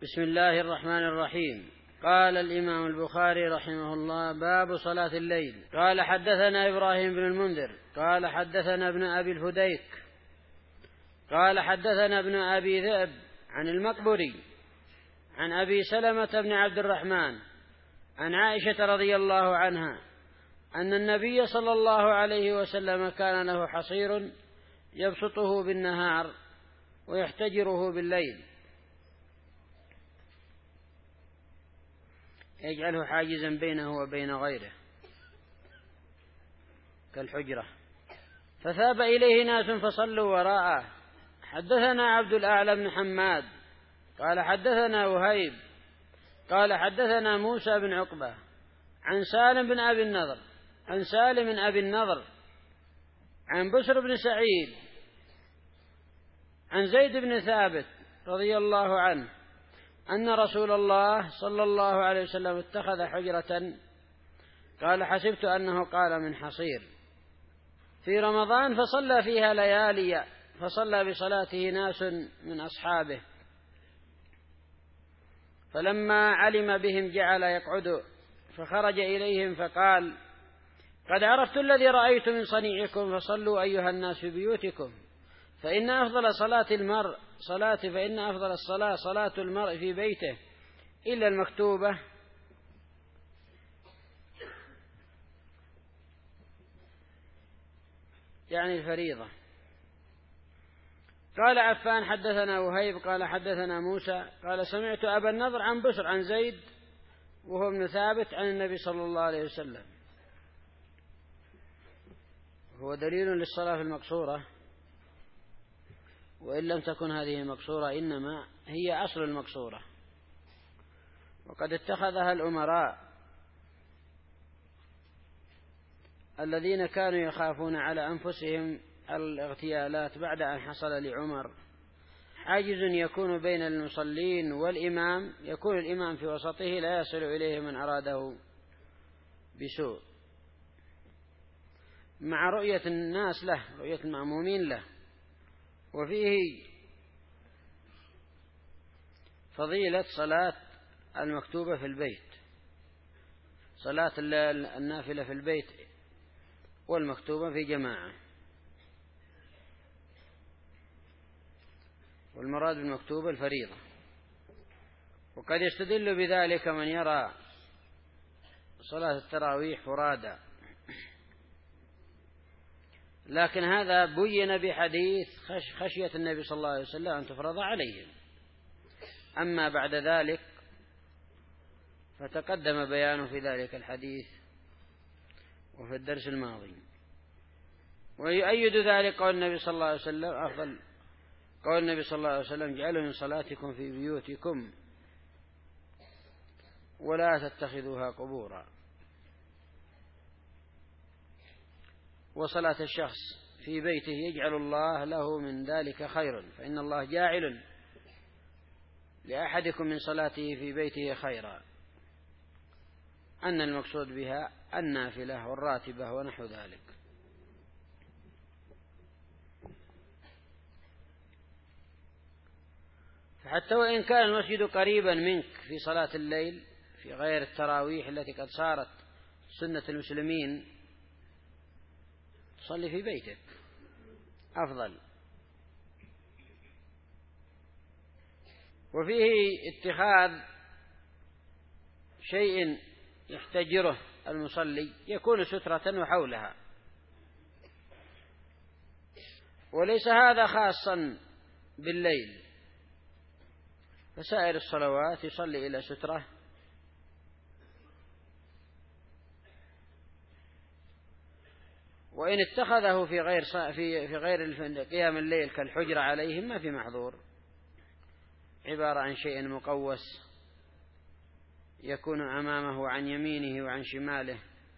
بسم الله الرحمن الرحيم. قال الإمام البخاري رحمه الله: باب صلاة الليل. قال: حدثنا إبراهيم بن المنذر قال: حدثنا ابن أبي الفديك قال: حدثنا ابن أبي ذئب عن المقبري عن أبي سلمة بن عبد الرحمن عن عائشة رضي الله عنها أن النبي صلى الله عليه وسلم كان له حصير يبسطه بالنهار ويحتجره بالليل، يجعله حاجزا بينه وبين غيره كالحجرة، فثاب إليه ناس فصلوا وراءه. حدثنا عبد الأعلى بن حماد قال: حدثنا وهيب قال: حدثنا موسى بن عقبة عن سالم بن أبي النضر عن بشر بن سعيد عن زيد بن ثابت رضي الله عنه أن رسول الله صلى الله عليه وسلم اتخذ حجرة، قال: حسبت أنه قال من حصير، في رمضان فصلى فيها ليالي، فصلى بصلاته ناس من أصحابه، فلما علم بهم جعل يقعد، فخرج إليهم فقال: قد عرفت الذي رأيت من صنيعكم، فصلوا أيها الناس في بيوتكم، فإن أفضل الصلاة صلاة المرء في بيته إلا المكتوبة، يعني الفريضة. قال عفان: حدثنا وهيب قال: حدثنا موسى قال: سمعت أبا النضر عن بشر عن زيد وهو ابن ثابت عن النبي صلى الله عليه وسلم. هو دليل للصلاة في المقصورة، وإن لم تكن هذه مقصورة إنما هي أصل المقصورة، وقد اتخذها الأمراء الذين كانوا يخافون على أنفسهم الاغتيالات بعد أن حصل لعمر حاجز يكون بين المصلين والإمام، يكون الإمام في وسطه لا يصل إليه من أراده بسوء، مع رؤية الناس له، رؤية المأمومين له. وفيه فضيلة صلاة المكتوبة في البيت، صلاة النافلة في البيت والمكتوبة في جماعة، والمراد بالمكتوبة الفريضة. وقد يستدل بذلك من يرى صلاة التراويح فرادى، لكن هذا بين بحديث خشية النبي صلى الله عليه وسلم أن تفرض عليهم. أما بعد ذلك فتقدم بيانه في ذلك الحديث وفي الدرس الماضي. ويؤيد ذلك قول النبي صلى الله عليه وسلم: أفضل قول النبي صلى الله عليه وسلم: اجعلوا من صلاتكم في بيوتكم ولا تتخذوها قبورا. وصلاة الشخص في بيته يجعل الله له من ذلك خيرا، فإن الله جاعل لأحدكم من صلاته في بيته خيرا، أن المقصود بها النافلة والراتبة ونحو ذلك. فحتى وإن كان المسجد قريبا منك في صلاة الليل في غير التراويح التي قد صارت سنة المسلمين، صلي في بيتك أفضل. وفيه اتخاذ شيء يحتجره المصلي يكون سترة وحولها، وليس هذا خاصا بالليل، فسائر الصلوات يصلي إلى سترة، وإن اتخذه في غير قيام الليل كالحجرة عليهم ما في محظور، عبارة عن شيء مقوس يكون أمامه وعن يمينه وعن شماله.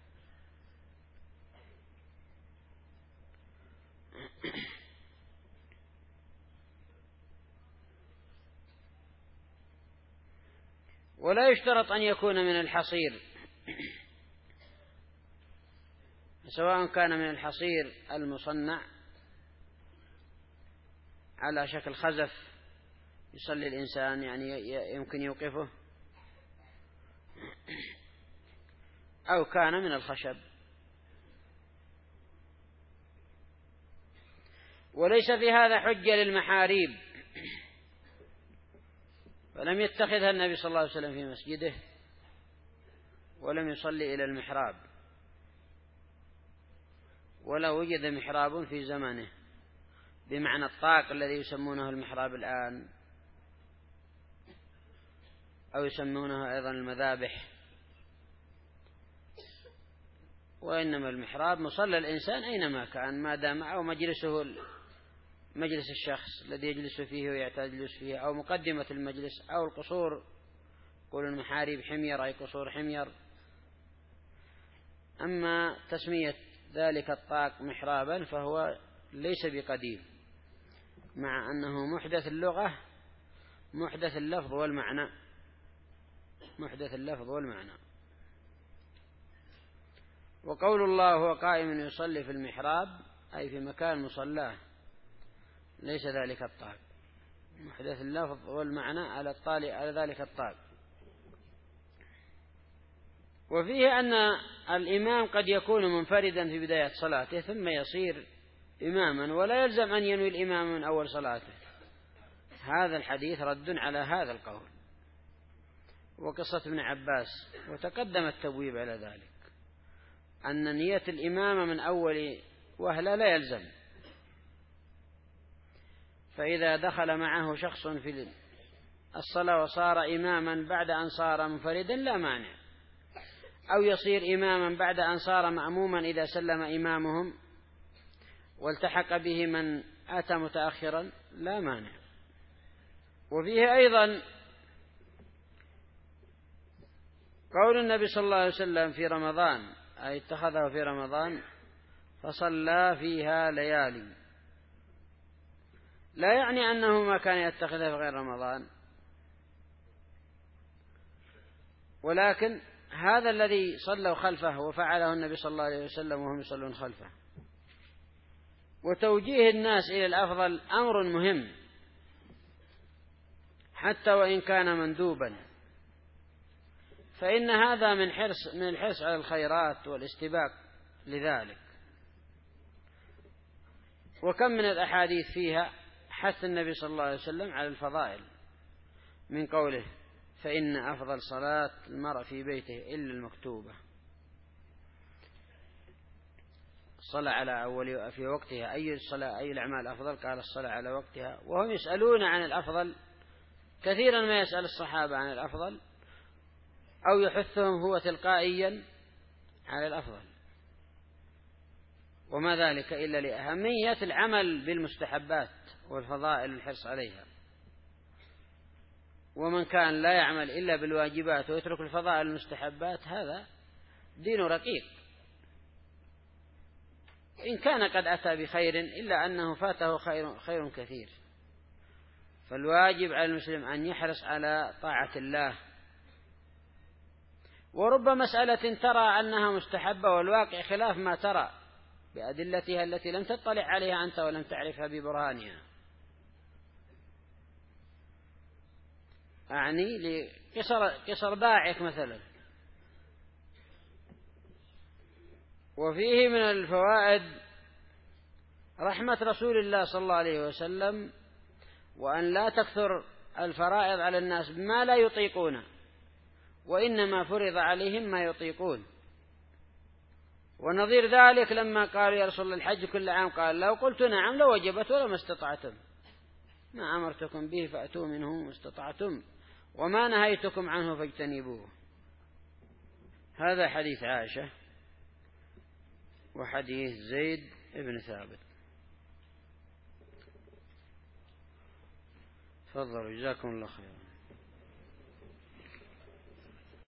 ولا يشترط أن يكون من الحصير، سواء كان من الحصير المصنع على شكل خزف يصلي الإنسان يعني يمكن يوقفه، أو كان من الخشب. وليس في هذا حجة للمحاريب، فلم يتخذها النبي صلى الله عليه وسلم في مسجده، ولم يصلي إلى المحراب، ولا وجد محراب في زمانه بمعنى الطاق الذي يسمونه المحراب الآن، أو يسمونه أيضا المذابح. وإنما المحراب مصلى الإنسان أينما كان، ما دام أو مجلسه مجلس الشخص الذي يجلس فيه ويعتاد الجلوس فيه، أو مقدمة المجلس، أو القصور، يقول المحاريب حمير أي قصور حمير. أما تسمية ذلك الطاق محرابا فهو ليس بقديم، مع أنه محدث اللغة، محدث اللفظ والمعنى، محدث اللفظ والمعنى. وقول الله هو قائم يصلي في المحراب أي في مكان مصلاه، ليس ذلك الطاق، محدث اللفظ والمعنى على ذلك الطاق. وفيه أن الإمام قد يكون منفردا في بداية صلاته ثم يصير إماما، ولا يلزم أن ينوي الإمام من أول صلاته. هذا الحديث رد على هذا القول، وقصة ابن عباس، وتقدم التبويب على ذلك، أن نية الإمامة من أول وهلة لا يلزم. فإذا دخل معه شخص في الصلاة وصار إماما بعد أن صار منفردا لا مانع، أو يصير إماما بعد أن صار مأموما إذا سلم إمامهم والتحق به من أتى متأخرا لا مانع. وفيه أيضا قول النبي صلى الله عليه وسلم في رمضان، أي اتخذه في رمضان فصلى فيها ليالي، لا يعني أنه ما كان يتخذها في غير رمضان، ولكن هذا الذي صلوا خلفه وفعله النبي صلى الله عليه وسلم وهم يصلون خلفه. وتوجيه الناس إلى الأفضل أمر مهم حتى وإن كان مندوبا، فإن هذا من الحرص على الخيرات والاستباق لذلك. وكم من الأحاديث فيها حث النبي صلى الله عليه وسلم على الفضائل، من قوله فإن أفضل صلاة المرء في بيته إلا المكتوبة. الصلاة على أول في وقتها، أي الأعمال أفضل؟ قال الصلاة على وقتها. وهم يسألون عن الأفضل، كثيرا ما يسأل الصحابة عن الأفضل، أو يحثهم هو تلقائيا على الأفضل، وما ذلك إلا لأهمية العمل بالمستحبات والفضائل الحرص عليها. ومن كان لا يعمل إلا بالواجبات ويترك الفضائل المستحبات هذا دين رقيق، إن كان قد أتى بخير إلا أنه فاته خير كثير. فالواجب على المسلم أن يحرص على طاعة الله. ورب مسألة ترى أنها مستحبة والواقع خلاف ما ترى بأدلتها التي لم تطلع عليها أنت ولم تعرفها ببرهانها. أعني لقصر باعك مثلا. وفيه من الفوائد رحمة رسول الله صلى الله عليه وسلم، وأن لا تكثر الفرائض على الناس بما لا يطيقونه، وإنما فرض عليهم ما يطيقون. ونظير ذلك لما قالوا يا رسول الله الحج كل عام، قال لو قلت نعم لوجبت ولما استطعتم، ما أمرتكم به فأتوا منه ما استطعتم وما نهيتكم عنه فاجتنبوه. هذا حديث عائشة وحديث زيد بن ثابت. تفضلوا جزاكم الله خيرا.